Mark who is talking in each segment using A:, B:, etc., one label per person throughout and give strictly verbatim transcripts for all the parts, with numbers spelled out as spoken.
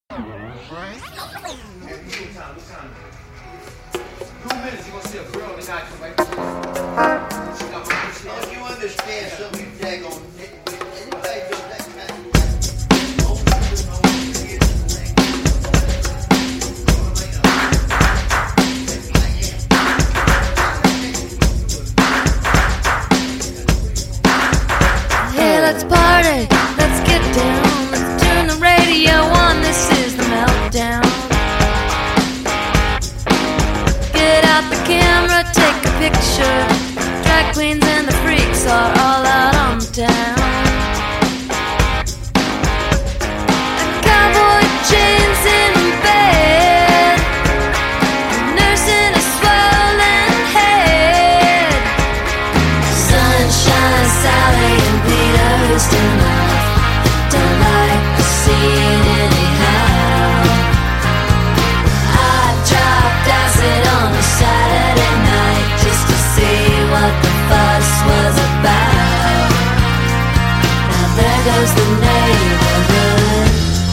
A: If you understand something, you daggone anybody does that kind of
B: Hey, let's party, let's get down, let's turn the radio on, this is the meltdown. Get out the camera, take a picture, drag queens and the freaks are all out on the town. A cowboy chains in bed, nursing a swollen head. Sunshine Sally and Peter Ustinov don't like the scene anyhow. I dropped acid on a Saturday night just to see what the fuss was about. Now there goes the neighborhood.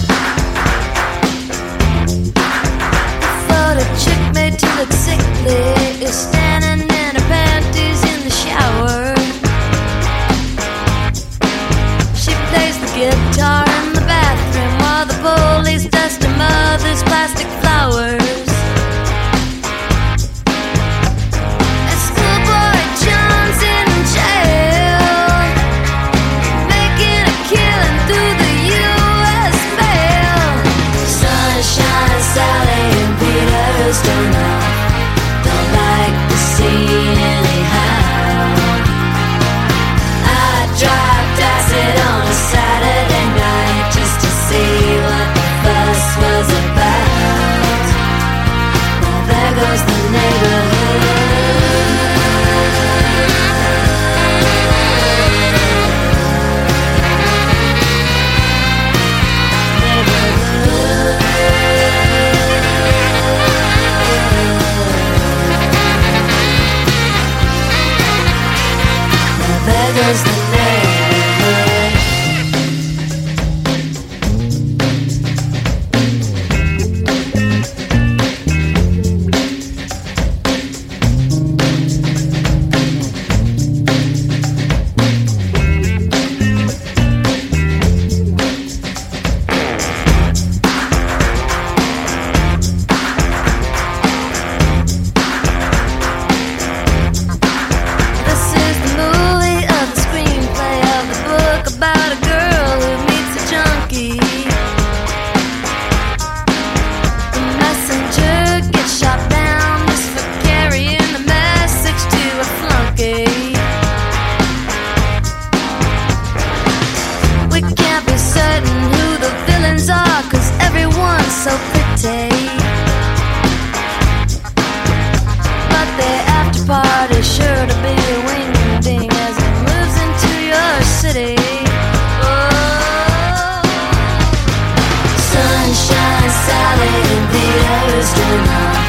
B: The photo chick made to look sickly is standing in her panties in the shower. She plays the guitar in the bathroom while the police dust her mother's plastic flowers. And schoolboy John's in jail, making a killing through the U S mail. Sunshine Sally and Peter Ustinov don't like the scene anyhow. I dropped acid on a Saturday night just to see what the fuss was about. Now there goes the neighborhood. Now there goes the neighborhood. This is the movie of the screenplay of the book about a girl who meets a junkie. The messenger gets shot down just for carrying the message to a flunky. We can't be certain who the villains are, 'cause everyone's so pretty. But the after party's sure to be a wing-ding as it moves into your city. Oh. Sunshine Sally and Peter Ustinov